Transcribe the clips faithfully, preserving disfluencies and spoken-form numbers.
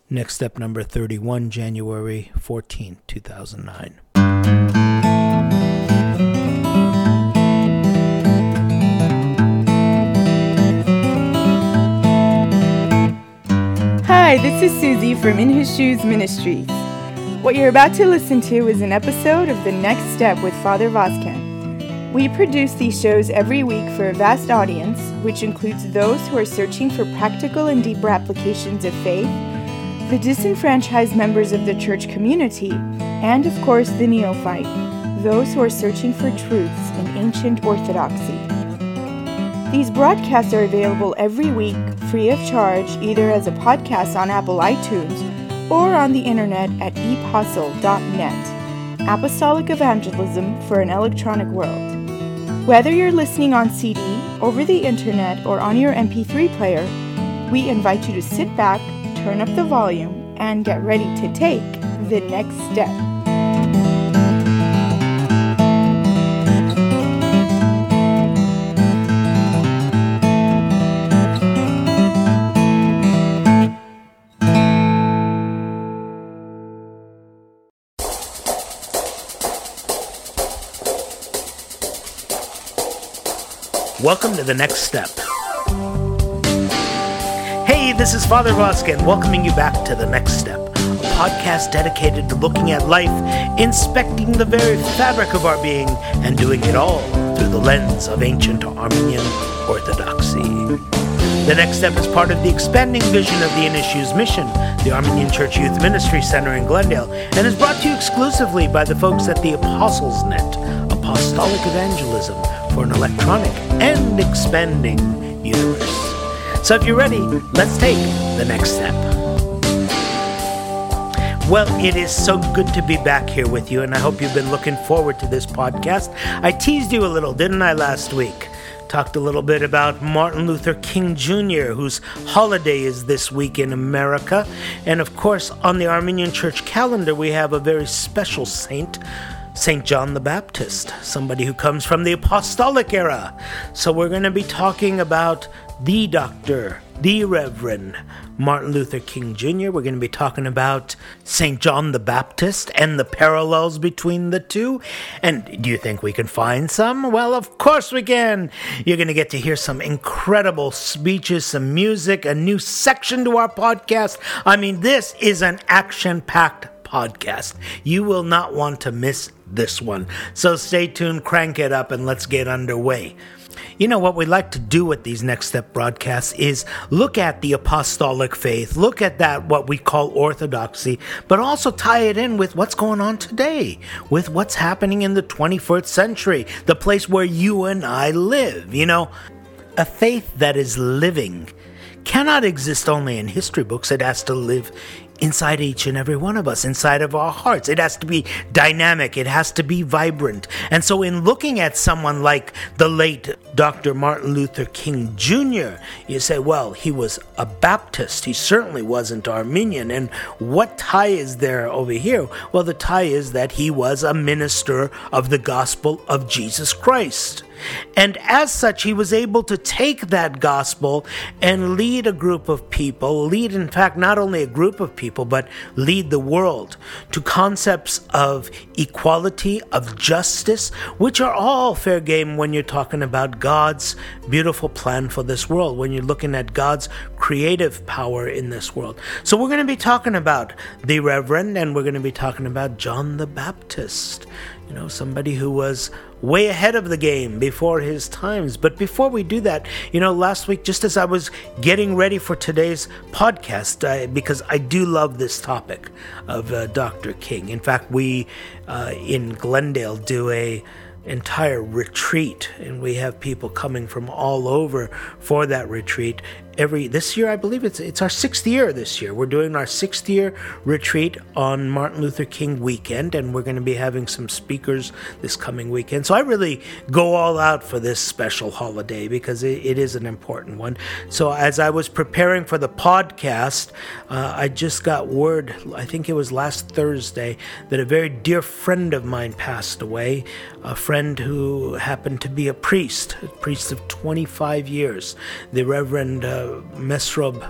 Next step number thirty-one, January fourteenth, two thousand nine. Hi, this is Susie from In His Shoes Ministries. What you're about to listen to is an episode of The Next Step with Father Vazquez. We produce these shows every week for a vast audience, which includes those who are searching for practical and deeper applications of faith, the disenfranchised members of the church community, and of course the neophyte, those who are searching for truths in ancient orthodoxy. These broadcasts are available every week free of charge, either as a podcast on Apple iTunes or on the internet at epostle dot net, Apostolic Evangelism for an Electronic World. Whether you're listening on C D, over the internet, or on your M P three player, we invite you to sit back, turn up the volume, and get ready to take the next step. Welcome to The Next Step. Hey, this is Father Vazquez, welcoming you back to The Next Step, a podcast dedicated to looking at life, inspecting the very fabric of our being, and doing it all through the lens of ancient Armenian orthodoxy. The Next Step is part of the expanding vision of the In His Shoes mission, the Armenian Church Youth Ministry Center in Glendale, and is brought to you exclusively by the folks at the Apostles Net, Apostolic Evangelism for an electronic and expanding universe. So if you're ready, let's take the next step. Well, it is so good to be back here with you, and I hope you've been looking forward to this podcast. I teased you a little, didn't I, last week? Talked a little bit about Martin Luther King Junior, whose holiday is this week in America. And of course, on the Armenian Church calendar, we have a very special saint, Saint John the Baptist, somebody who comes from the apostolic era. So we're going to be talking about the Doctor, the Reverend Martin Luther King Junior We're going to be talking about Saint John the Baptist and the parallels between the two. And do you think we can find some? Well, of course we can. You're going to get to hear some incredible speeches, some music, a new section to our podcast. I mean, this is an action-packed podcast. You will not want to miss this one. So stay tuned, crank it up, and let's get underway. You know, what we like to do with these Next Step broadcasts is look at the apostolic faith, look at that, what we call orthodoxy, but also tie it in with what's going on today, with what's happening in the twenty-first century, the place where you and I live. You know, a faith that is living cannot exist only in history books. It has to live inside each and every one of us, inside of our hearts. It has to be dynamic. It has to be vibrant. And so in looking at someone like the late Doctor Martin Luther King Junior, you say, well, he was a Baptist. He certainly wasn't Armenian. And what tie is there over here? Well, the tie is that he was a minister of the gospel of Jesus Christ. And as such, he was able to take that gospel and lead a group of people, lead, in fact, not only a group of people, but lead the world to concepts of equality, of justice, which are all fair game when you're talking about God's beautiful plan for this world, when you're looking at God's creative power in this world. So we're going to be talking about the Reverend, and we're going to be talking about John the Baptist, you know, somebody who was way ahead of the game before his times. But before we do that, you know, last week, just as I was getting ready for today's podcast, I, because I do love this topic of uh, Doctor King. In fact, we uh, in Glendale do a entire retreat, and we have people coming from all over for that retreat. Every this year, I believe it's it's our sixth year this year. We're doing our sixth year retreat on Martin Luther King weekend, and we're going to be having some speakers this coming weekend. So I really go all out for this special holiday because it, it is an important one. So as I was preparing for the podcast, uh, I just got word, I think it was last Thursday, that a very dear friend of mine passed away, a friend who happened to be a priest, a priest of twenty-five years, the Reverend uh, Mesrob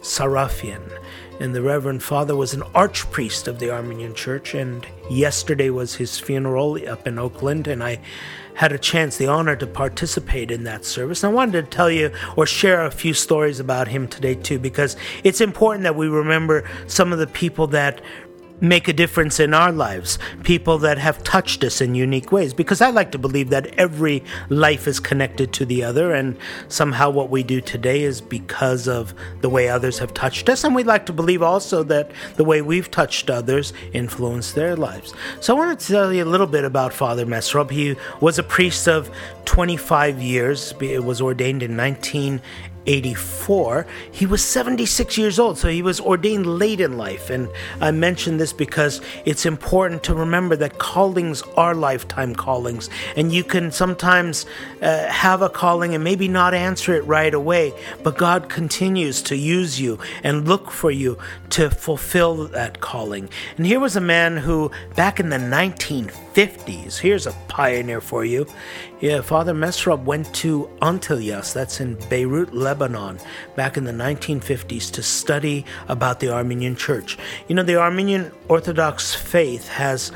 Serafian. And the Reverend Father was an archpriest of the Armenian Church, and yesterday was his funeral up in Oakland, and I had a chance, the honor, to participate in that service. And I wanted to tell you or share a few stories about him today too, because it's important that we remember some of the people that make a difference in our lives, people that have touched us in unique ways, because I like to believe that every life is connected to the other, and somehow what we do today is because of the way others have touched us, and we like to believe also that the way we've touched others influenced their lives. So I want to tell you a little bit about Father Mesrob. He was a priest of twenty-five years. It was ordained in nineteen eighty-four. He was seventy-six years old, so he was ordained late in life. And I mention this because it's important to remember that callings are lifetime callings, and you can sometimes uh, have a calling and maybe not answer it right away, but God continues to use you and look for you to fulfill that calling. And here was a man who, back in the nineteen fifties, here's a pioneer for you. Yeah, Father Mesrob went to Antillas, that's in Beirut, Lebanon, back in the nineteen fifties to study about the Armenian Church. You know, the Armenian Orthodox faith has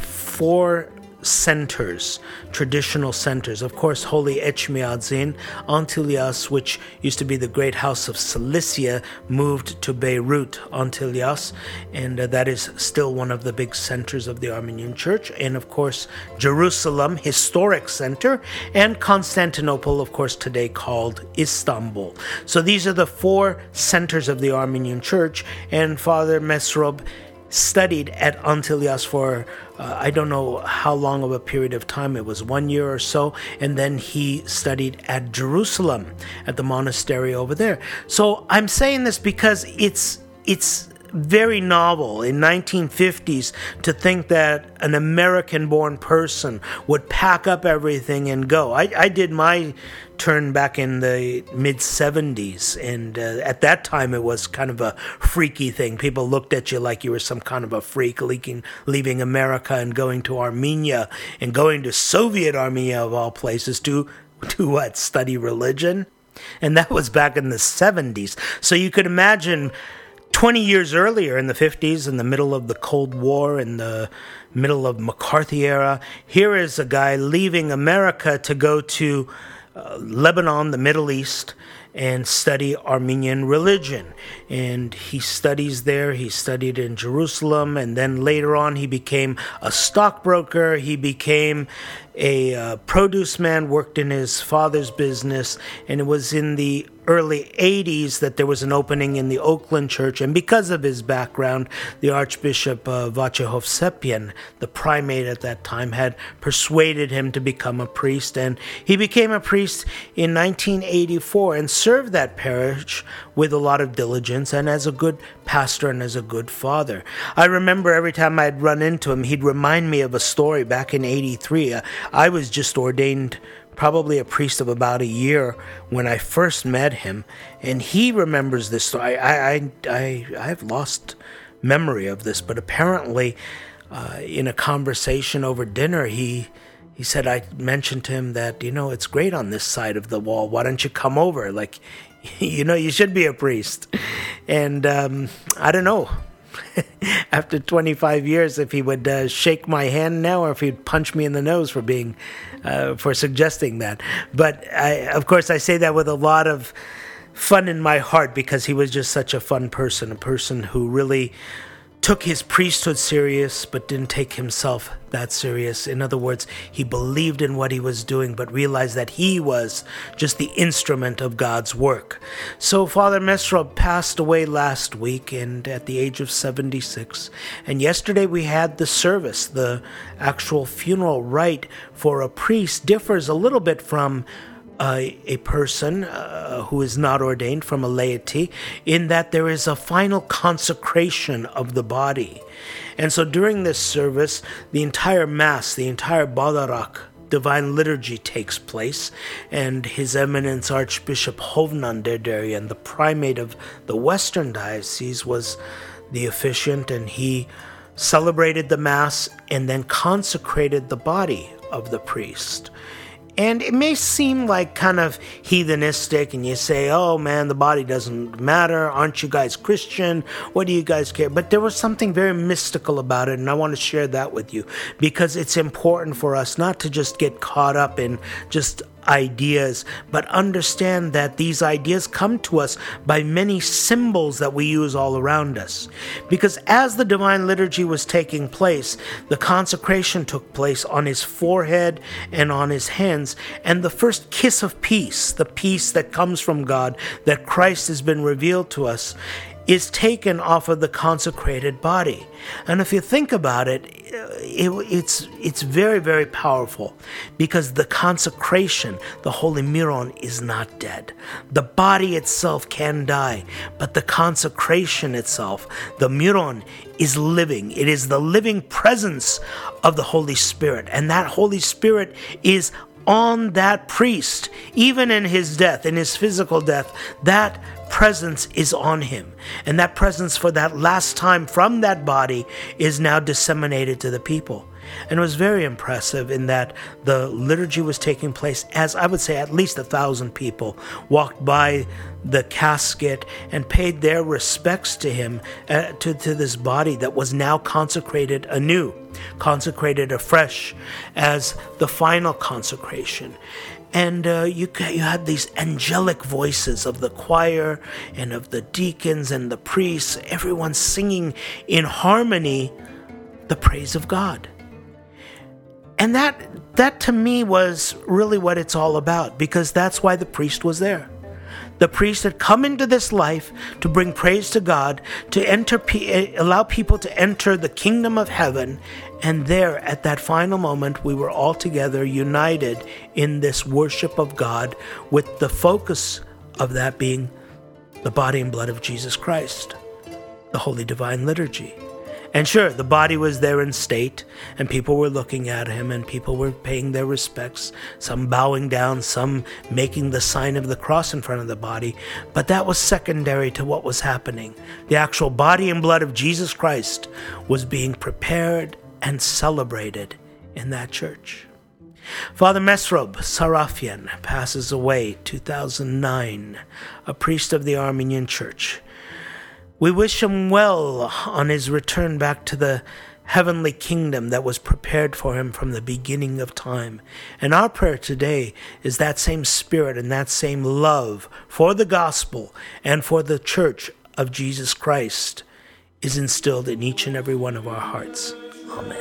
four centers, traditional centers. Of course, Holy Echmiadzin, Antillas, which used to be the great house of Cilicia, moved to Beirut, Antillas, and uh, that is still one of the big centers of the Armenian Church. And of course, Jerusalem, historic center, and Constantinople, of course, today called Istanbul. So these are the four centers of the Armenian Church, and Father Mesrob studied at Antillas for uh, I don't know how long of a period of time. It was one year or so, and then he studied at Jerusalem at the monastery over there. So I'm saying this because it's it's very novel in nineteen fifties to think that an American-born person would pack up everything and go. I, I did my turn back in the mid-seventies, and uh, at that time it was kind of a freaky thing. People looked at you like you were some kind of a freak, leaking, leaving America and going to Armenia, and going to Soviet Armenia of all places to, to what, study religion? And that was back in the seventies. So you could imagine twenty years earlier, in the fifties, in the middle of the Cold War, in the middle of McCarthy era, here is a guy leaving America to go to uh, Lebanon, the Middle East, and study Armenian religion. And he studies there. He studied in Jerusalem, and then later on he became a stockbroker. He became a uh, produce man, worked in his father's business, and it was in the early eighties that there was an opening in the Oakland church, and because of his background, the Archbishop uh, Vaclav Sepian, the primate at that time, had persuaded him to become a priest, and he became a priest in nineteen eighty-four and served that parish with a lot of diligence and as a good pastor and as a good father. I remember every time I'd run into him, he'd remind me of a story back in eighty-three. Uh, I was just ordained probably a priest of about a year when I first met him, and he remembers this story. I I I I've lost memory of this, but apparently, uh, in a conversation over dinner, he he said I mentioned to him that, you know, it's great on this side of the wall. Why don't you come over? Like, you know, you should be a priest. And um, I don't know. After twenty-five years, if he would uh, shake my hand now, or if he'd punch me in the nose for being, uh, for suggesting that. But I, of course, I say that with a lot of fun in my heart, because he was just such a fun person, a person who really took his priesthood serious, but didn't take himself that serious. In other words, he believed in what he was doing, but realized that he was just the instrument of God's work. So Father Mesrob passed away last week, and at the age of seventy-six. And yesterday we had the service. The actual funeral rite for a priest differs a little bit from Uh, a person uh, who is not ordained, from a laity, in that there is a final consecration of the body. And so during this service, the entire Mass, the entire Badarak, Divine Liturgy, takes place, and His Eminence Archbishop Hovnan Derderian, the primate of the Western Diocese, was the officiant, and he celebrated the Mass and then consecrated the body of the priest. And it may seem like kind of heathenistic, and you say, oh man, the body doesn't matter. Aren't you guys Christian? What do you guys care? But there was something very mystical about it, and I want to share that with you because it's important for us not to just get caught up in just ideas, but understand that these ideas come to us by many symbols that we use all around us. Because as the Divine Liturgy was taking place, the consecration took place on his forehead and on his hands, and the first kiss of peace, the peace that comes from God, that Christ has been revealed to us, is taken off of the consecrated body. And if you think about it, it, it's it's very, very powerful because the consecration, the Holy Miron, is not dead. The body itself can die, but the consecration itself, the Miron, is living. It is the living presence of the Holy Spirit, and that Holy Spirit is on that priest, even in his death, in his physical death. That presence is on him, and that presence for that last time from that body is now disseminated to the people. And it was very impressive in that the liturgy was taking place as, I would say, at least a thousand people walked by the casket and paid their respects to him, uh, to, to this body that was now consecrated anew, consecrated afresh as the final consecration. And uh, you, you had these angelic voices of the choir and of the deacons and the priests, everyone singing in harmony the praise of God. And that, that to me was really what it's all about, because that's why the priest was there. The priest had come into this life to bring praise to God, to enter, allow people to enter the kingdom of heaven. And there, at that final moment, we were all together united in this worship of God, with the focus of that being the body and blood of Jesus Christ, the Holy Divine Liturgy. And sure, the body was there in state, and people were looking at him, and people were paying their respects, some bowing down, some making the sign of the cross in front of the body. But that was secondary to what was happening. The actual body and blood of Jesus Christ was being prepared and celebrated in that church. Father Mesrob Sarafian passes away two thousand nine, a priest of the Armenian Church. We wish him well on his return back to the heavenly kingdom that was prepared for him from the beginning of time. And our prayer today is that same spirit and that same love for the gospel and for the church of Jesus Christ is instilled in each and every one of our hearts. Amen.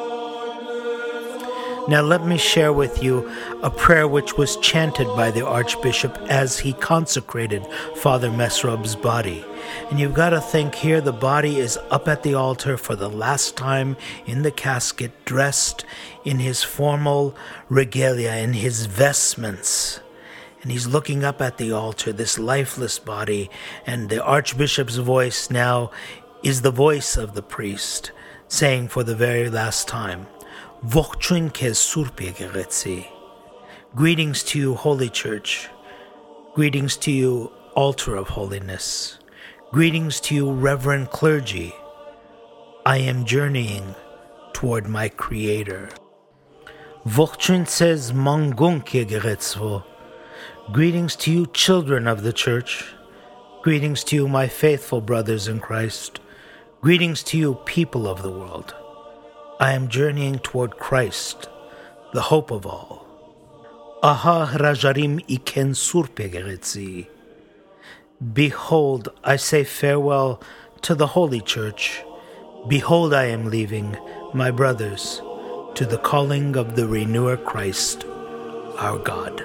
Now let me share with you a prayer which was chanted by the Archbishop as he consecrated Father Mesrob's body. And you've got to think here, the body is up at the altar for the last time in the casket, dressed in his formal regalia, in his vestments. And he's looking up at the altar, this lifeless body, and the Archbishop's voice now is the voice of the priest, saying for the very last time, Ողջույն քեզ Սուրբ Եկեղեցի. Greetings to you, Holy Church. Greetings to you, Altar of Holiness. Greetings to you, Reverend Clergy. I am journeying toward my Creator. Ողջույն ցեզ մանգոնք եկեղեցվո. Greetings to you, children of the Church. Greetings to you, my faithful brothers in Christ. Greetings to you, people of the world. I am journeying toward Christ, the hope of all. Aha hrajarim iken Surp Եկեղեցի. Behold, I say farewell to the Holy Church. Behold, I am leaving, my brothers, to the calling of the Renewer Christ, our God.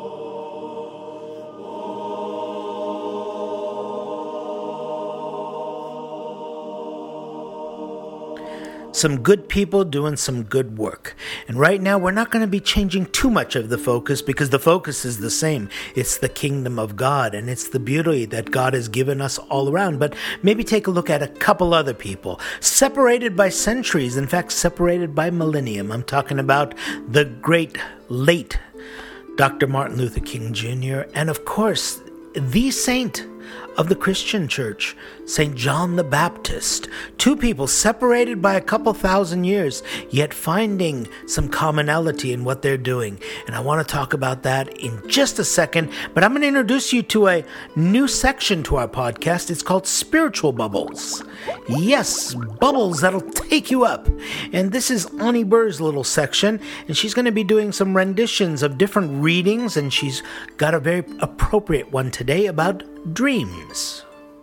Some good people doing some good work. And right now, we're not going to be changing too much of the focus, because the focus is the same. It's the kingdom of God, and it's the beauty that God has given us all around. But maybe take a look at a couple other people, separated by centuries, in fact, separated by millennium. I'm talking about the great, late Doctor Martin Luther King Junior, and of course, the saint of the Christian church, Saint John the Baptist. Two people separated by a couple thousand years, yet finding some commonality in what they're doing. And I want to talk about that in just a second, but I'm going to introduce you to a new section to our podcast. It's called Spiritual Bubbles. Yes, bubbles that'll take you up. And this is Ani Burr's little section, and she's going to be doing some renditions of different readings, and she's got a very appropriate one today about dreams.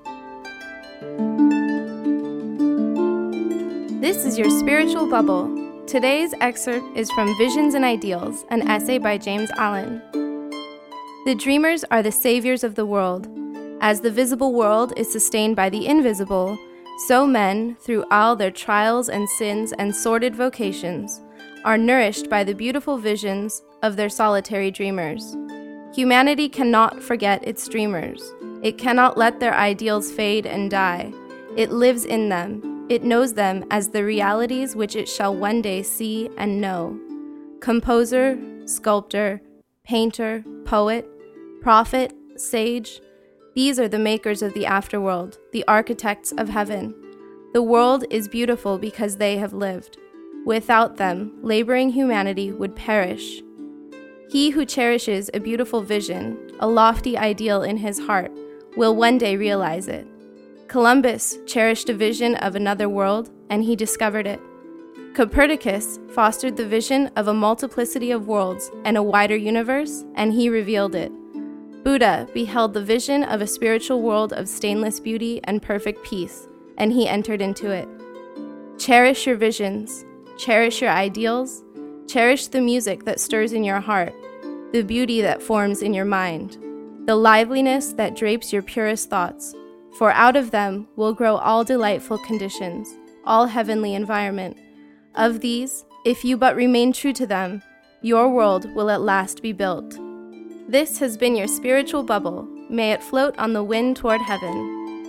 This is your Spiritual Bubble. Today's excerpt is from Visions and Ideals, an essay by James Allen. The dreamers are the saviors of the world. As the visible world is sustained by the invisible, so men, through all their trials and sins and sordid vocations, are nourished by the beautiful visions of their solitary dreamers. Humanity cannot forget its dreamers. It cannot let their ideals fade and die. It lives in them. It knows them as the realities which it shall one day see and know. Composer, sculptor, painter, poet, prophet, sage, these are the makers of the afterworld, the architects of heaven. The world is beautiful because they have lived. Without them, laboring humanity would perish. He who cherishes a beautiful vision, a lofty ideal in his heart, will one day realize it. Columbus cherished a vision of another world, and he discovered it. Copernicus fostered the vision of a multiplicity of worlds and a wider universe, and he revealed it. Buddha beheld the vision of a spiritual world of stainless beauty and perfect peace, and he entered into it. Cherish your visions, cherish your ideals, cherish the music that stirs in your heart, the beauty that forms in your mind, the liveliness that drapes your purest thoughts, for out of them will grow all delightful conditions, all heavenly environment. Of these, if you but remain true to them, your world will at last be built. This has been your Spiritual Bubble. May it float on the wind toward heaven.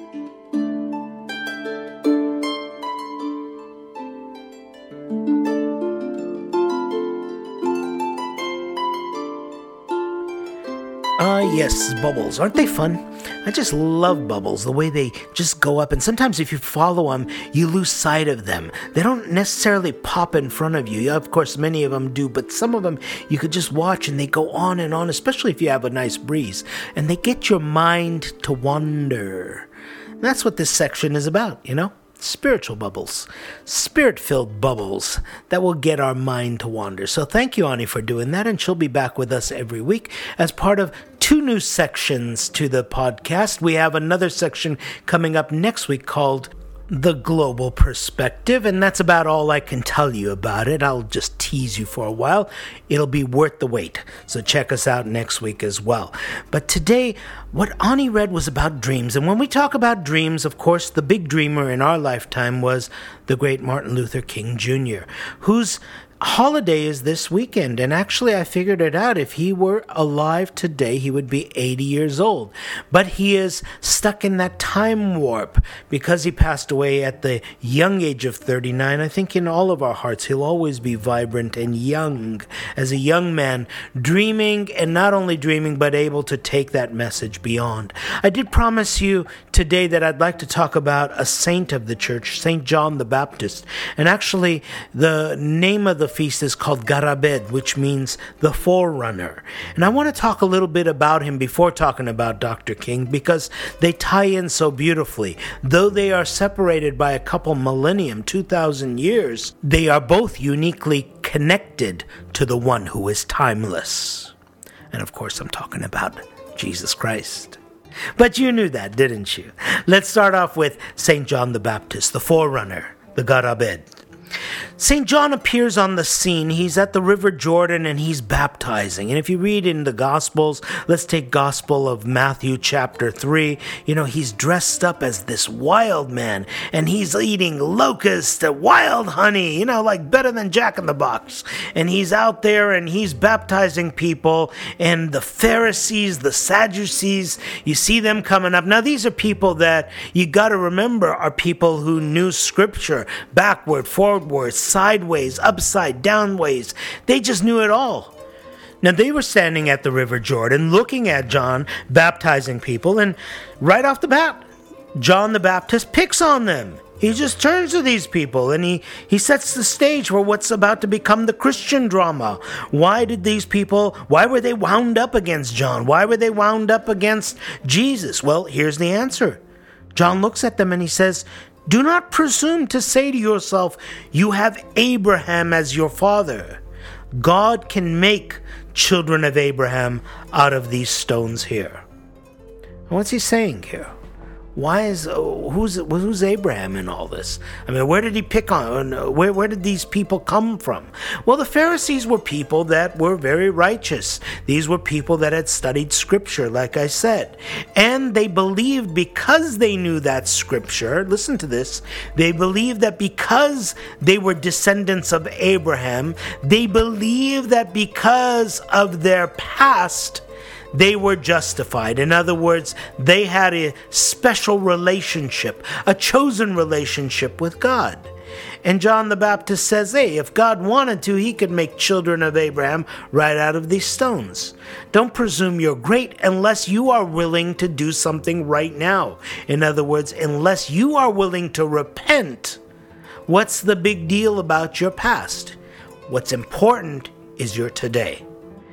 Ah, uh, yes, bubbles. Aren't they fun? I just love bubbles, the way they just go up. And sometimes if you follow them, you lose sight of them. They don't necessarily pop in front of you. Yeah, of course, many of them do, but some of them you could just watch and they go on and on, especially if you have a nice breeze. And they get your mind to wander. And that's what this section is about, you know? Spiritual bubbles, spirit-filled bubbles that will get our mind to wander. So thank you, Ani, for doing that, and she'll be back with us every week as part of two new sections to the podcast. We have another section coming up next week called The Global Perspective, and that's about all I can tell you about it. I'll just tease you for a while. It'll be worth the wait, so check us out next week as well. But today, what Ani read was about dreams, and when we talk about dreams, of course, the big dreamer in our lifetime was the great Martin Luther King Junior, whose holiday is this weekend, and actually I figured it out. If he were alive today, he would be eighty years old. But he is stuck in that time warp because he passed away at the young age of thirty-nine. I think in all of our hearts, he'll always be vibrant and young as a young man, dreaming, and not only dreaming, but able to take that message beyond. I did promise you today that I'd like to talk about a saint of the church, Saint John the Baptist. And actually, the name of the feast is called Garabed, which means the forerunner. And I want to talk a little bit about him before talking about Doctor King, because they tie in so beautifully. Though they are separated by a couple millennium, two thousand years, they are both uniquely connected to the one who is timeless. And of course, I'm talking about Jesus Christ. But you knew that, didn't you? Let's start off with Saint John the Baptist, the forerunner, the Garabed. Saint John appears on the scene. He's at the River Jordan and he's baptizing. And if you read in the Gospels, let's take Gospel of Matthew chapter three, you know, he's dressed up as this wild man and he's eating locusts, wild honey, you know, like better than Jack in the Box. And he's out there and he's baptizing people, and the Pharisees, the Sadducees, you see them coming up. Now, these are people that you got to remember are people who knew Scripture backward, forward, sideways, upside down ways. They just knew it all. Now they were standing at the River Jordan looking at John baptizing people, and right off the bat, John the Baptist picks on them. He just turns to these people and he, he sets the stage for what's about to become the Christian drama. Why did these people, why were they wound up against John? Why were they wound up against Jesus? Well, here's the answer. John looks at them and he says, "Do not presume to say to yourself, you have Abraham as your father. God can make children of Abraham out of these stones here." What's he saying here? Why is oh, who's who's Abraham in all this? I mean, where did he pick on? Where where did these people come from? Well, the Pharisees were people that were very righteous. These were people that had studied Scripture, like I said, and they believed because they knew that Scripture. Listen to this. They believed that because they were descendants of Abraham, they believed that because of their past, they were justified. In other words, they had a special relationship, a chosen relationship with God. And John the Baptist says, hey, if God wanted to, he could make children of Abraham right out of these stones. Don't presume you're great unless you are willing to do something right now. In other words, unless you are willing to repent. What's the big deal about your past? What's important is your today.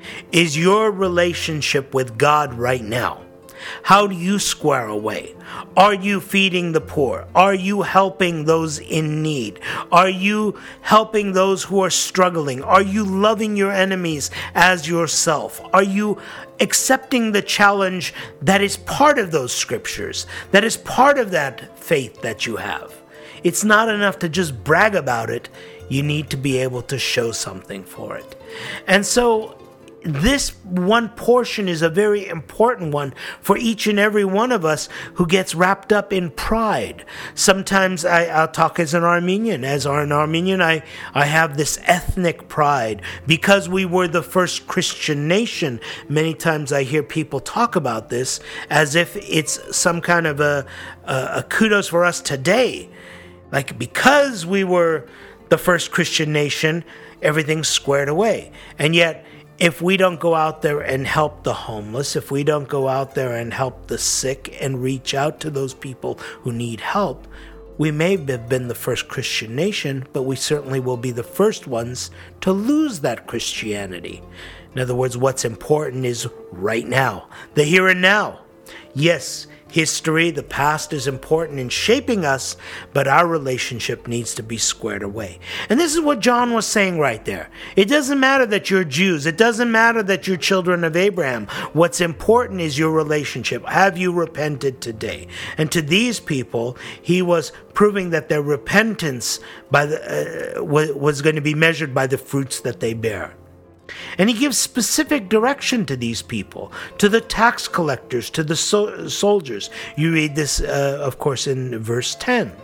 Is your relationship with God right now? How do you square away? Are you feeding the poor? Are you helping those in need? Are you helping those who are struggling? Are you loving your enemies as yourself? Are you accepting the challenge that is part of those scriptures, that is part of that faith that you have? It's not enough to just brag about it. You need to be able to show something for it. And so this one portion is a very important one for each and every one of us who gets wrapped up in pride. Sometimes I, I'll talk as an Armenian. As an Armenian, I, I have this ethnic pride. Because we were the first Christian nation, many times I hear people talk about this as if it's some kind of a, a, a kudos for us today. Like, because we were the first Christian nation, everything's squared away. And yet, if we don't go out there and help the homeless, if we don't go out there and help the sick and reach out to those people who need help, we may have been the first Christian nation, but we certainly will be the first ones to lose that Christianity. In other words, what's important is right now, the here and now. Yes, history, the past is important in shaping us, but our relationship needs to be squared away. And this is what John was saying right there. It doesn't matter that you're Jews. It doesn't matter that you're children of Abraham. What's important is your relationship. Have you repented today? And to these people, he was proving that their repentance by the, uh, was going to be measured by the fruits that they bear. And he gives specific direction to these people, to the tax collectors, to the so- soldiers. You read this, uh, of course, in verse ten.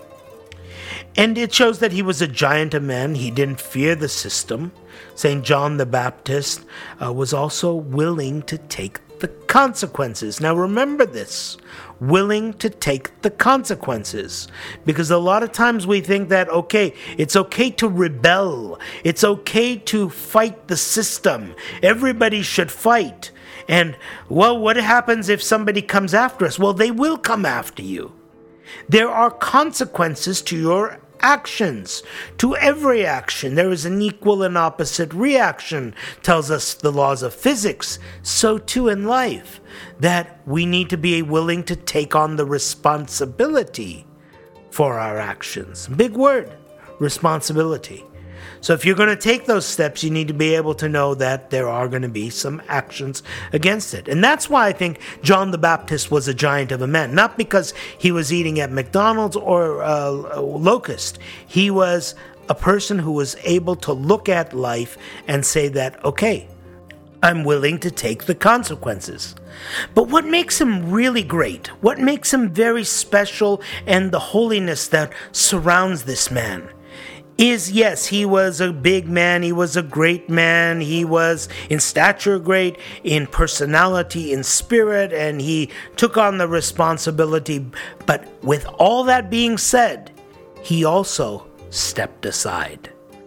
And it shows that he was a giant of men. He didn't fear the system. Saint John the Baptist uh, was also willing to take the consequences. Now remember this, willing to take the consequences. Because a lot of times we think that, okay, it's okay to rebel. It's okay to fight the system. Everybody should fight. And, well, what happens if somebody comes after us? Well, they will come after you. There are consequences to your actions. To every action, there is an equal and opposite reaction, tells us the laws of physics. So too in life, that we need to be willing to take on the responsibility for our actions. Big word, responsibility. So if you're going to take those steps, you need to be able to know that there are going to be some actions against it. And that's why I think John the Baptist was a giant of a man. Not because he was eating at McDonald's or uh, Locust. He was a person who was able to look at life and say that, okay, I'm willing to take the consequences. But what makes him really great, what makes him very special, and the holiness that surrounds this man, is, yes, he was a big man, he was a great man, he was in stature great, in personality, in spirit, and he took on the responsibility. But with all that being said, he also stepped aside.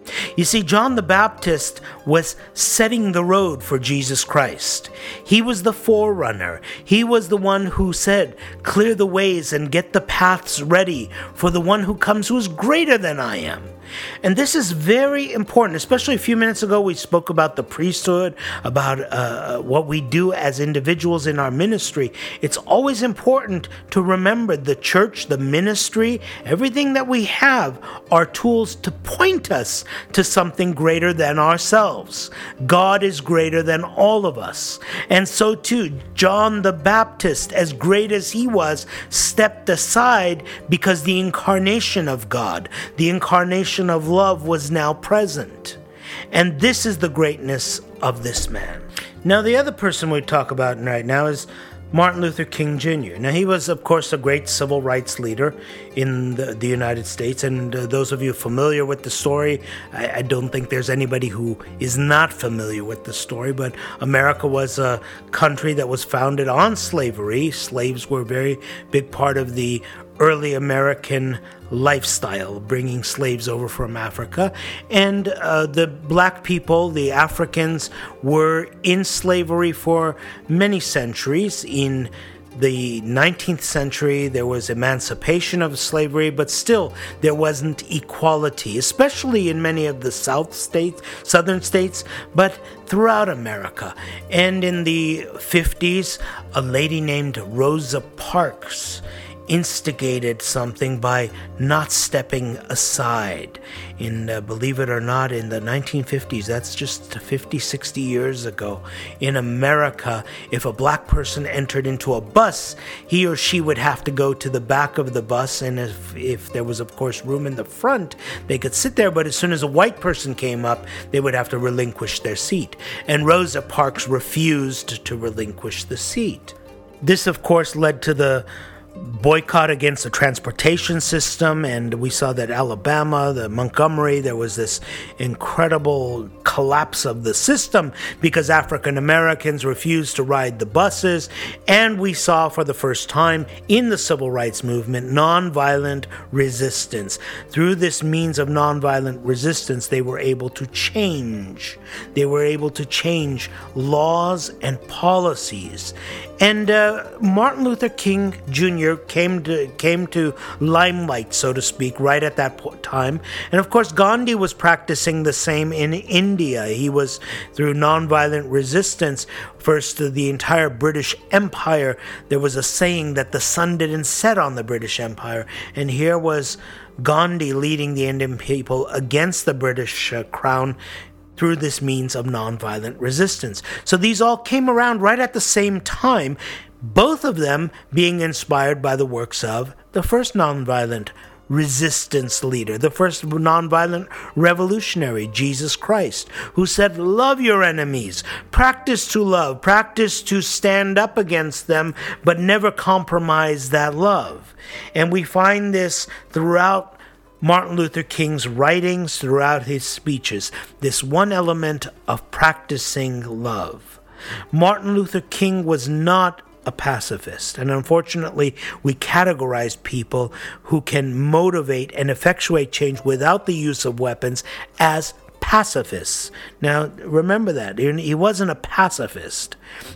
You see, John the Baptist was setting the road for Jesus Christ. He was the forerunner. He was the one who said, "Clear the ways and get the paths ready for the one who comes who is greater than I am." And this is very important, especially a few minutes ago we spoke about the priesthood, about uh, what we do as individuals in our ministry. It's always important to remember the church, the ministry, everything that we have are tools to point us to something greater than ourselves. God is greater than all of us. And so too, John the Baptist, as great as he was, stepped aside because the incarnation of God, the incarnation of love was now present. And this is the greatness of this man. Now, the other person we talk about right now is Martin Luther King Junior Now, he was, of course, a great civil rights leader in the, the United States. And uh, those of you familiar with the story, I, I don't think there's anybody who is not familiar with the story. But America was a country that was founded on slavery. Slaves were a very big part of the early American lifestyle, bringing slaves over from Africa. And uh, the black people, the Africans, were in slavery for many centuries. In the nineteenth century, there was emancipation of slavery, but still there wasn't equality, especially in many of the South states, southern states, but throughout America. And in the fifties, a lady named Rosa Parks instigated something by not stepping aside. In, uh, believe it or not, in the nineteen fifties, that's just fifty, sixty years ago, in America, if a black person entered into a bus, he or she would have to go to the back of the bus, and if, if there was, of course, room in the front, they could sit there, but as soon as a white person came up, they would have to relinquish their seat. And Rosa Parks refused to relinquish the seat. This, of course, led to the boycott against the transportation system, and we saw that Alabama, the Montgomery, there was this incredible collapse of the system because African Americans refused to ride the buses. And we saw for the first time in the civil rights movement nonviolent resistance. Through this means of nonviolent resistance, they were able to change. They were able to change laws and policies. And uh, Martin Luther King Junior came to came to limelight, so to speak, right at that time. And of course, Gandhi was practicing the same in India. He was, through nonviolent resistance, first to the entire British Empire. There was a saying that the sun didn't set on the British Empire. And here was Gandhi leading the Indian people against the British uh, crown through this means of nonviolent resistance. So these all came around right at the same time, both of them being inspired by the works of the first nonviolent resistance leader, the first nonviolent revolutionary, Jesus Christ, who said, love your enemies, practice to love, practice to stand up against them, but never compromise that love. And we find this throughout Martin Luther King's writings, throughout his speeches, this one element of practicing love. Martin Luther King was not a pacifist, and unfortunately we categorize people who can motivate and effectuate change without the use of weapons as pacifists. Now remember that, he wasn't a pacifist.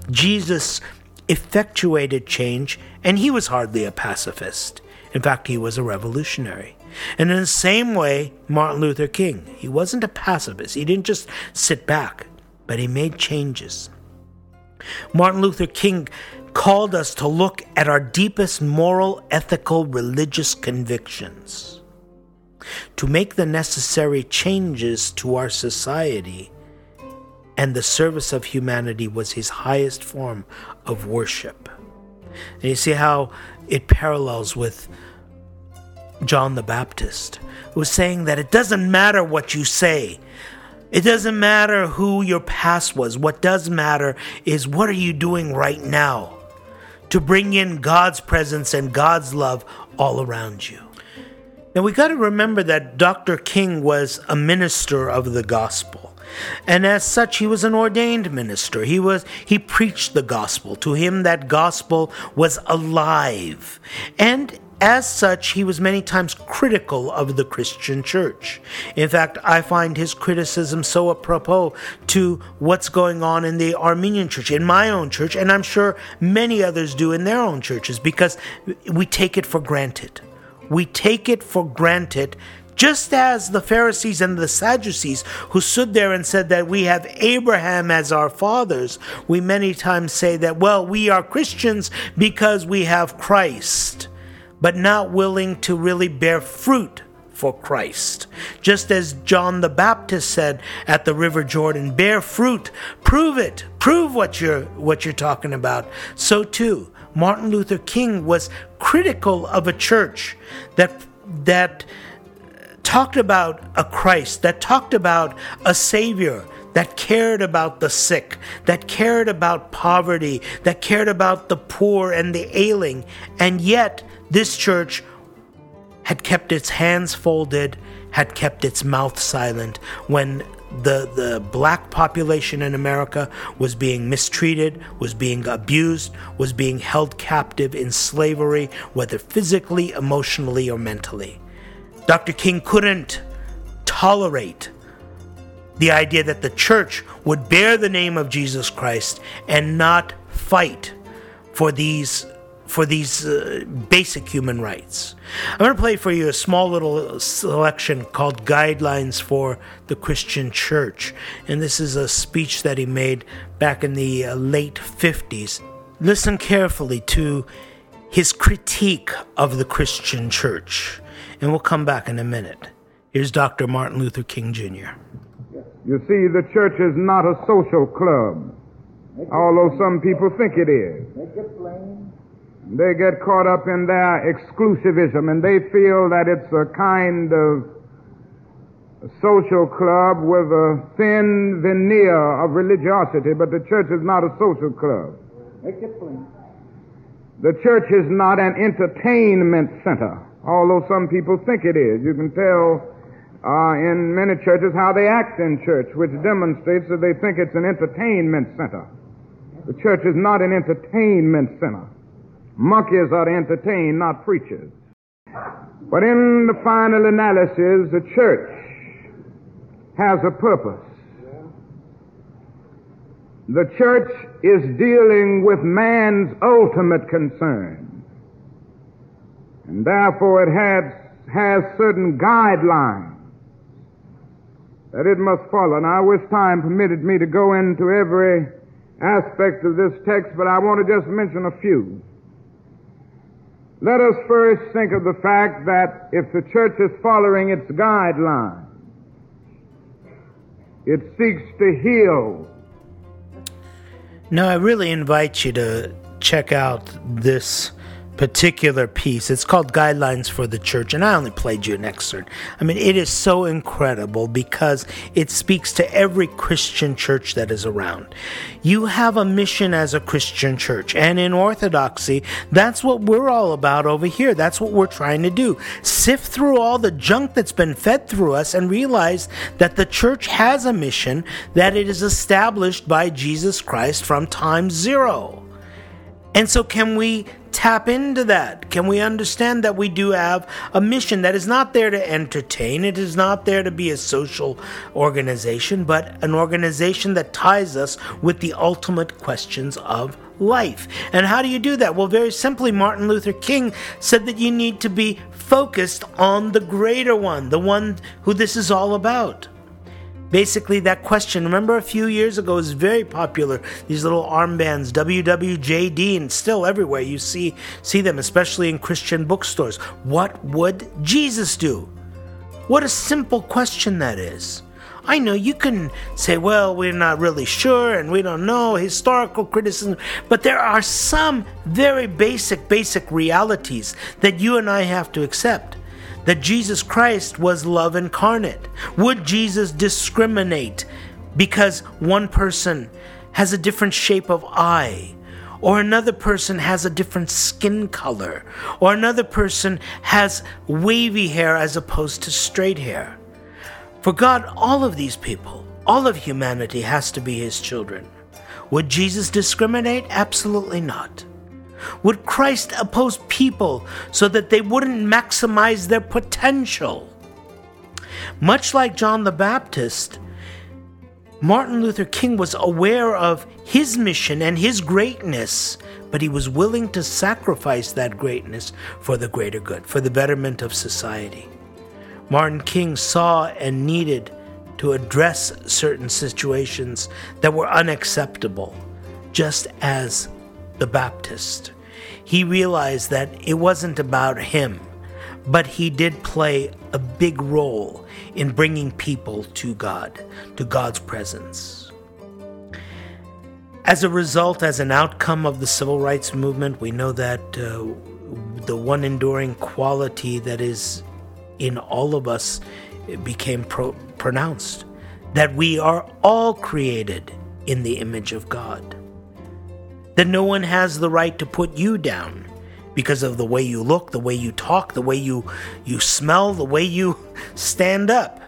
Jesus effectuated change, and he was hardly a pacifist. In fact, he was a revolutionary. And in the same way, Martin Luther King, he wasn't a pacifist. He didn't just sit back, but he made changes. Martin Luther King called us to look at our deepest moral, ethical, religious convictions, to make the necessary changes to our society, and the service of humanity was his highest form of worship. And you see how it parallels with John the Baptist, who was saying that it doesn't matter what you say. It doesn't matter who your past was. What does matter is what are you doing right now to bring in God's presence and God's love all around you. Now we got to remember that Doctor King was a minister of the gospel. And as such, he was an ordained minister. He was he preached the gospel. To him, that gospel was alive. And as such, he was many times critical of the Christian church. In fact, I find his criticism so apropos to what's going on in the Armenian church, in my own church, and I'm sure many others do in their own churches, because we take it for granted. We take it for granted, just as the Pharisees and the Sadducees, who stood there and said that we have Abraham as our fathers, we many times say that, well, we are Christians because we have Christ, but not willing to really bear fruit for Christ. Just as John the Baptist said at the River Jordan, bear fruit, prove it, prove what you're what you're talking about. So too, Martin Luther King was critical of a church that that talked about a Christ, that talked about a Savior, that cared about the sick, that cared about poverty, that cared about the poor and the ailing. And yet, this church had kept its hands folded, had kept its mouth silent when the, the black population in America was being mistreated, was being abused, was being held captive in slavery, whether physically, emotionally, or mentally. Doctor King couldn't tolerate the idea that the church would bear the name of Jesus Christ and not fight for these for these uh, basic human rights. I'm going to play for you a small little selection called Guidelines for the Christian Church. And this is a speech that he made back in the uh, late fifties. Listen carefully to his critique of the Christian church. And we'll come back in a minute. Here's Doctor Martin Luther King Junior You see, the church is not a social club, although some people think it is. They get caught up in their exclusivism, and they feel that it's a kind of social club with a thin veneer of religiosity, but the church is not a social club. The church is not an entertainment center, although some people think it is. You can tell uh, in many churches how they act in church, which demonstrates that they think it's an entertainment center. The church is not an entertainment center. Monkeys are to entertain, not preachers. But in the final analysis, the church has a purpose. The church is dealing with man's ultimate concern. And therefore it has, has certain guidelines that it must follow. Now, I wish time permitted me to go into every aspect of this text, but I want to just mention a few. Let us first think of the fact that if the church is following its guidelines, it seeks to heal. Now, I really invite you to check out this particular piece. It's called Guidelines for the Church, and I only played you an excerpt. I mean, it is so incredible because it speaks to every Christian church that is around. You have a mission as a Christian church, and in Orthodoxy, that's what we're all about over here. That's what we're trying to do. Sift through all the junk that's been fed through us and realize that the church has a mission, that it is established by Jesus Christ from time zero. And so can we tap into that? Can we understand that we do have a mission that is not there to entertain? It is not there to be a social organization, but an organization that ties us with the ultimate questions of life. And how do you do that? Well, very simply, Martin Luther King said that you need to be focused on the greater one, the one who this is all about. Basically, that question, remember a few years ago, was very popular. These little armbands, W W J D, and still everywhere you see see them, especially in Christian bookstores. What would Jesus do? What a simple question that is. I know you can say, well, we're not really sure and we don't know, historical criticism, but there are some very basic, basic realities that you and I have to accept. That Jesus Christ was love incarnate. Would Jesus discriminate because one person has a different shape of eye, or another person has a different skin color, or another person has wavy hair as opposed to straight hair? For God, all of these people, all of humanity has to be his children. Would Jesus discriminate? Absolutely not. Would Christ oppose people so that they wouldn't maximize their potential? Much like John the Baptist, Martin Luther King was aware of his mission and his greatness, but he was willing to sacrifice that greatness for the greater good, for the betterment of society. Martin King saw and needed to address certain situations that were unacceptable, just as the Baptist. He realized that it wasn't about him, but he did play a big role in bringing people to God, to God's presence. As a result, as an outcome of the civil rights movement, we know that uh, the one enduring quality that is in all of us became pro- pronounced, that we are all created in the image of God, that no one has the right to put you down because of the way you look, the way you talk, the way you, you smell, the way you stand up.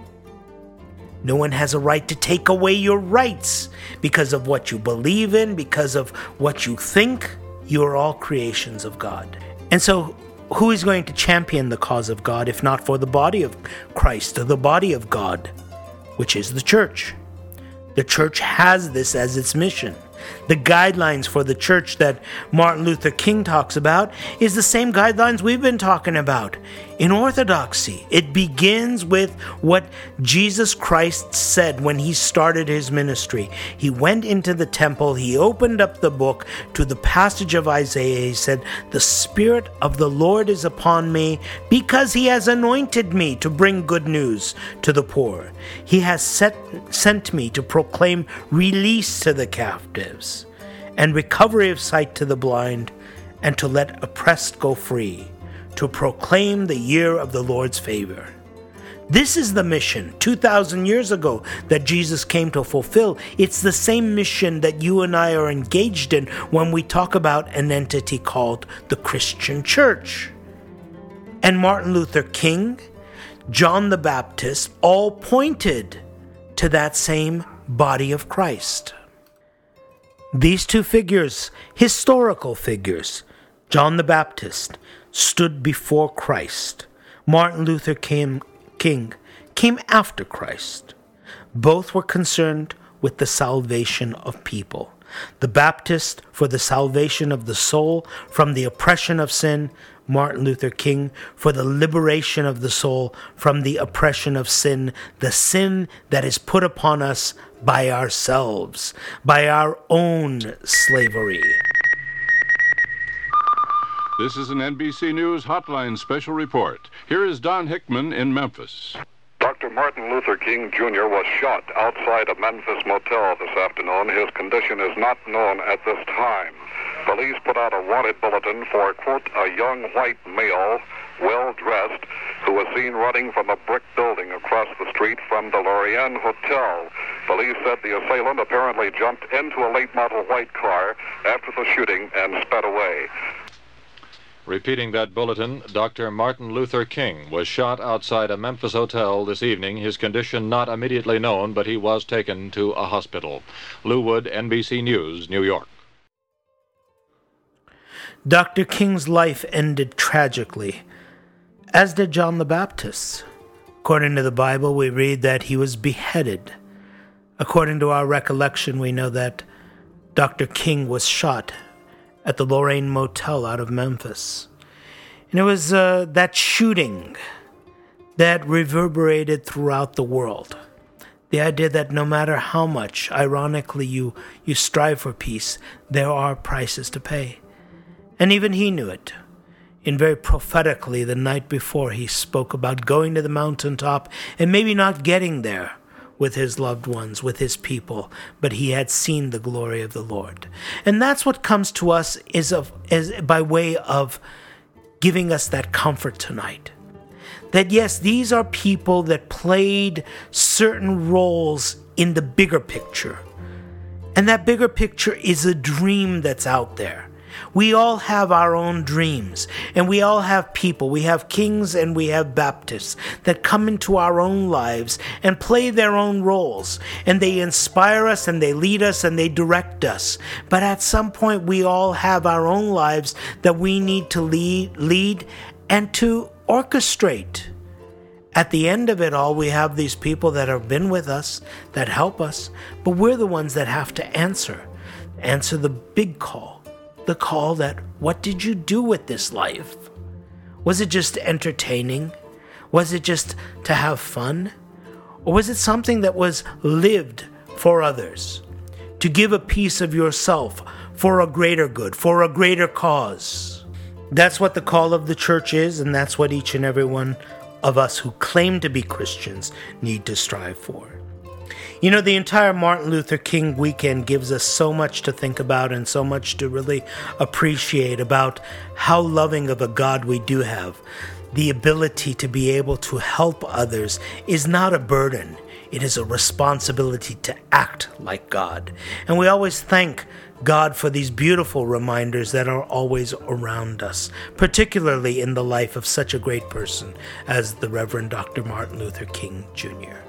No one has a right to take away your rights because of what you believe in, because of what you think. You are all creations of God. And so, who is going to champion the cause of God if not for the body of Christ, or the body of God, which is the church? The church has this as its mission. The guidelines for the church that Martin Luther King talks about is the same guidelines we've been talking about in orthodoxy. It begins with what Jesus Christ said when he started his ministry. He went into the temple, he opened up the book to the passage of Isaiah. He said, "The Spirit of the Lord is upon me because he has anointed me to bring good news to the poor. He has set, sent me to proclaim release to the captives and recovery of sight to the blind, and to let oppressed go free, to proclaim the year of the Lord's favor." This is the mission two thousand years ago that Jesus came to fulfill. It's the same mission that you and I are engaged in when we talk about an entity called the Christian Church. And Martin Luther King, John the Baptist, all pointed to that same body of Christ. These two figures, historical figures, John the Baptist, stood before Christ. Martin Luther King, King came after Christ. Both were concerned with the salvation of people. The Baptist for the salvation of the soul from the oppression of sin, Martin Luther King for the liberation of the soul from the oppression of sin, the sin that is put upon us by ourselves, by our own slavery. This is an N B C News Hotline special report. Here is Don Hickman in Memphis. Doctor Martin Luther King Junior was shot outside a Memphis motel this afternoon. His condition is not known at this time. Police put out a wanted bulletin for, quote, a young white male, well-dressed, who was seen running from a brick building across the street from the Lorraine Hotel. Police said the assailant apparently jumped into a late model white car after the shooting and sped away. Repeating that bulletin, Doctor Martin Luther King was shot outside a Memphis hotel this evening. His condition not immediately known, but he was taken to a hospital. Lou Wood, N B C News, New York. Doctor King's life ended tragically, as did John the Baptist. According to the Bible, we read that he was beheaded. According to our recollection, we know that Doctor King was shot at the Lorraine Motel out of Memphis. And it was uh, that shooting that reverberated throughout the world. The idea that no matter how much, ironically, you, you strive for peace, there are prices to pay. And even he knew it. And very prophetically, the night before, he spoke about going to the mountaintop and maybe not getting there with his loved ones, with his people, but he had seen the glory of the Lord. And that's what comes to us is, of, is by way of giving us that comfort tonight. That yes, these are people that played certain roles in the bigger picture. And that bigger picture is a dream that's out there. We all have our own dreams, and we all have people. We have kings and we have Baptists that come into our own lives and play their own roles, and they inspire us and they lead us and they direct us. But at some point, we all have our own lives that we need to lead, lead and to orchestrate. At the end of it all, we have these people that have been with us, that help us, but we're the ones that have to answer. Answer the big call. The call that, what did you do with this life? Was it just entertaining? Was it just to have fun? Or was it something that was lived for others? To give a piece of yourself for a greater good, for a greater cause? That's what the call of the church is, and that's what each and every one of us who claim to be Christians need to strive for. You know, the entire Martin Luther King weekend gives us so much to think about and so much to really appreciate about how loving of a God we do have. The ability to be able to help others is not a burden. It is a responsibility to act like God. And we always thank God for these beautiful reminders that are always around us, particularly in the life of such a great person as the Reverend Doctor Martin Luther King Junior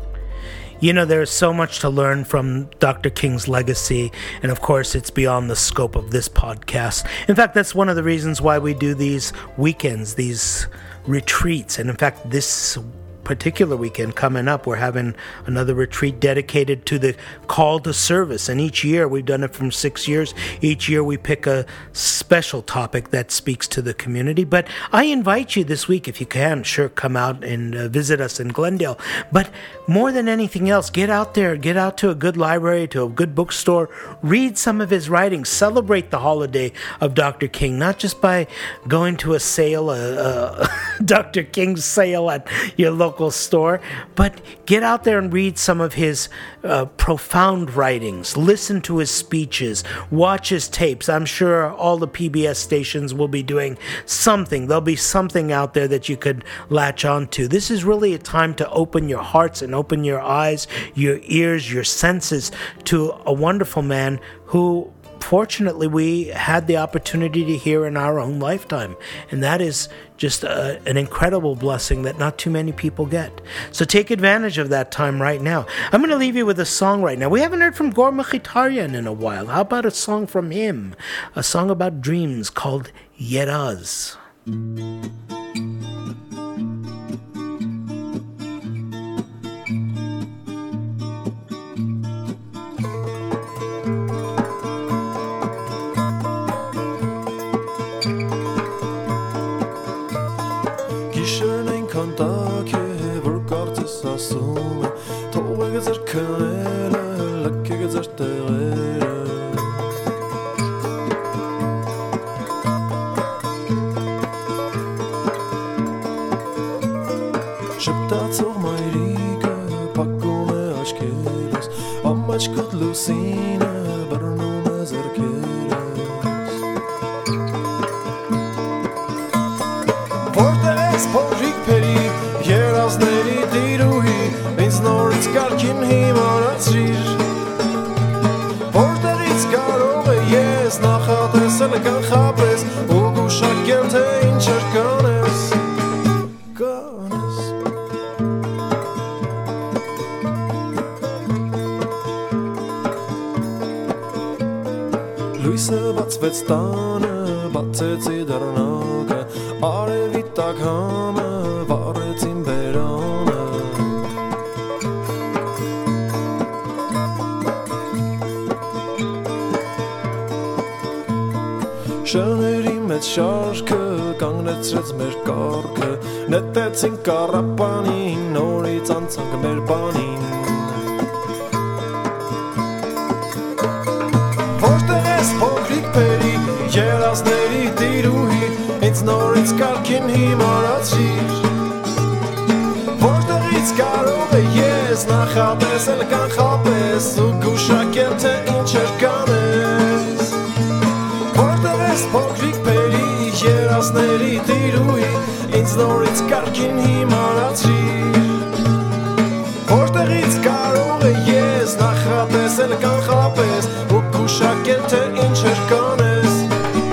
You know, there is so much to learn from Doctor King's legacy, and of course, it's beyond the scope of this podcast. In fact, that's one of the reasons why we do these weekends, these retreats, and in fact, this particular weekend coming up, we're having another retreat dedicated to the call to service. And each year, we've done it from six years. Each year, we pick a special topic that speaks to the community. But I invite you this week, if you can, sure, come out and uh, visit us in Glendale. But more than anything else, get out there, get out to a good library, to a good bookstore, read some of his writings, celebrate the holiday of Doctor King, not just by going to a sale, a, a Doctor King's sale at your local store, but get out there and read some of his uh, profound writings, listen to his speeches, watch his tapes. I'm sure all the P B S stations will be doing something. There'll be something out there that you could latch on to. This is really a time to open your hearts and open your eyes, your ears, your senses to a wonderful man who, fortunately, we had the opportunity to hear in our own lifetime. And that is just a, an incredible blessing that not too many people get. So take advantage of that time right now. I'm going to leave you with a song right now. We haven't heard from Gur Mkhitaryan in a while. How about a song from him? A song about dreams called Yeraz. Շների մեջ շարքը կանգնեցրեց մեր կառքը, նետեցինք կառապանին, նորից անցանք մեր բանին։ Որտեղ ես փոքրիկ բերի, երազների տիրուհի, ինձ նորից կարգին հիմարացրիր։ Որտեղից կարող է ես նախատեսել կանխապես ու գուշակել թե ինչեր կանես։ Փոքրիկ բերի երազների տիրուհի, ինձ նորից կարգին հիմարացրիր։ Որտեղից կարող է ես նախատեսել կանխապես ու գուշակել թե ինչեր կանես։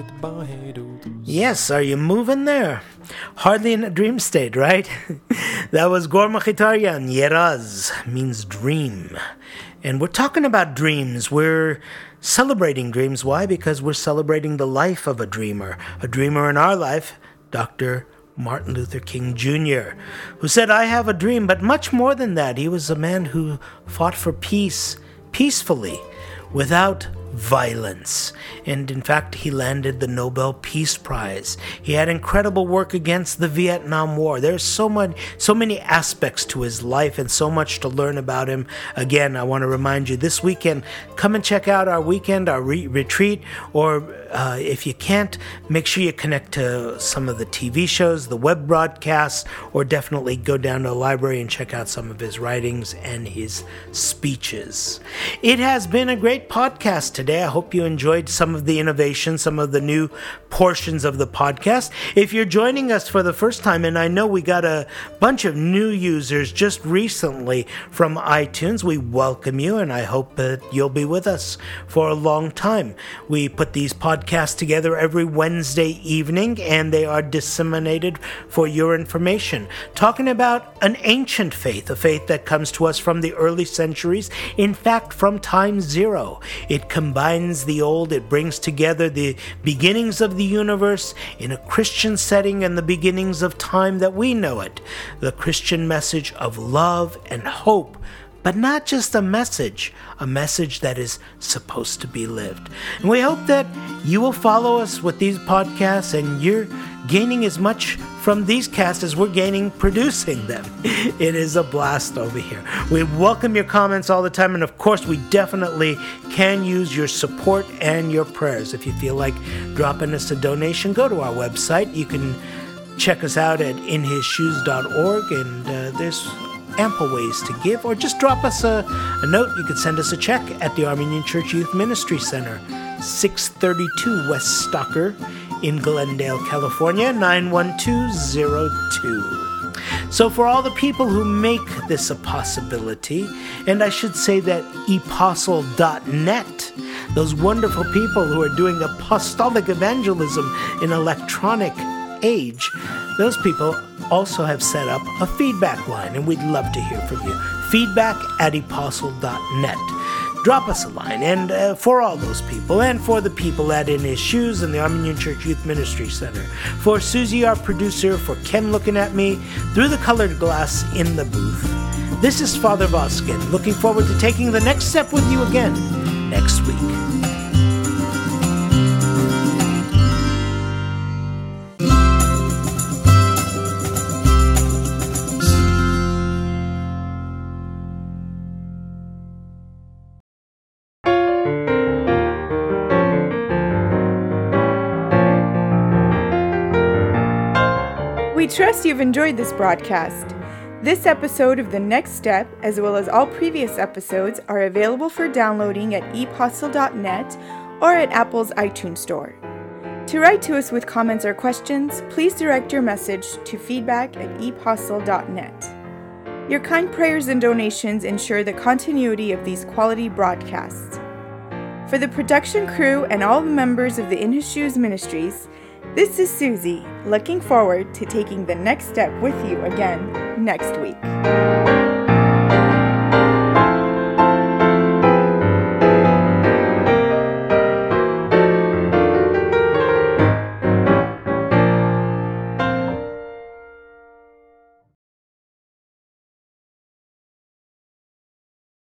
Yes, are you moving there? Hardly in a dream state, right? That was Gor Machitarian, Yeraz, means dream. And we're talking about dreams. We're celebrating dreams. Why? Because we're celebrating the life of a dreamer. A dreamer in our life, Doctor Martin Luther King Junior, who said, I have a dream, but much more than that. He was a man who fought for peace peacefully, without violence. And in fact, he landed the Nobel Peace Prize. He had incredible work against the Vietnam War. There's so much, so many aspects to his life and so much to learn about him. Again, I want to remind you, this weekend, come and check out our weekend, our re- retreat, or uh, if you can't, make sure you connect to some of the T V shows, the web broadcasts, or definitely go down to the library and check out some of his writings and his speeches. It has been a great podcast today. I hope you enjoyed some of the innovation, some of the new portions of the podcast. If you're joining us for the first time, and I know we got a bunch of new users just recently from iTunes, we welcome you, and I hope that you'll be with us for a long time. We put these podcasts together every Wednesday evening, and they are disseminated for your information, talking about an ancient faith, a faith that comes to us from the early centuries, in fact, from time zero. It combines the old, it brings together the beginnings of the universe in a Christian setting and the beginnings of time that we know it. The Christian message of love and hope, but not just a message, a message that is supposed to be lived. And we hope that you will follow us with these podcasts and you're gaining as much from these casts as we're gaining producing them. It is a blast over here. We welcome your comments all the time, and of course we definitely can use your support and your prayers. If you feel like dropping us a donation, go to our website. You can check us out at in his shoes dot org, and uh, there's ample ways to give, or just drop us a, a note. You can send us a check at the Armenian Church Youth Ministry Center, six thirty-two West Stocker in Glendale, California, nine one two zero two. So for all the people who make this a possibility, and I should say that apostle dot net, those wonderful people who are doing apostolic evangelism in electronic age, those people also have set up a feedback line, and we'd love to hear from you. Feedback at apostle dot net. Drop us a line, and uh, for all those people, and for the people at In His Shoes and the Armenian Church Youth Ministry Center, for Susie, our producer, for Ken looking at me through the colored glass in the booth. This is Father Voskin, looking forward to taking the next step with you again next week. We trust you've enjoyed this broadcast. This episode of The Next Step, as well as all previous episodes, are available for downloading at apostle dot net or at Apple's iTunes Store. To write to us with comments or questions, please direct your message to feedback at apostle dot net. Your kind prayers and donations ensure the continuity of these quality broadcasts. For the production crew and all the members of the In His Shoes Ministries, this is Susie, looking forward to taking the next step with you again next week.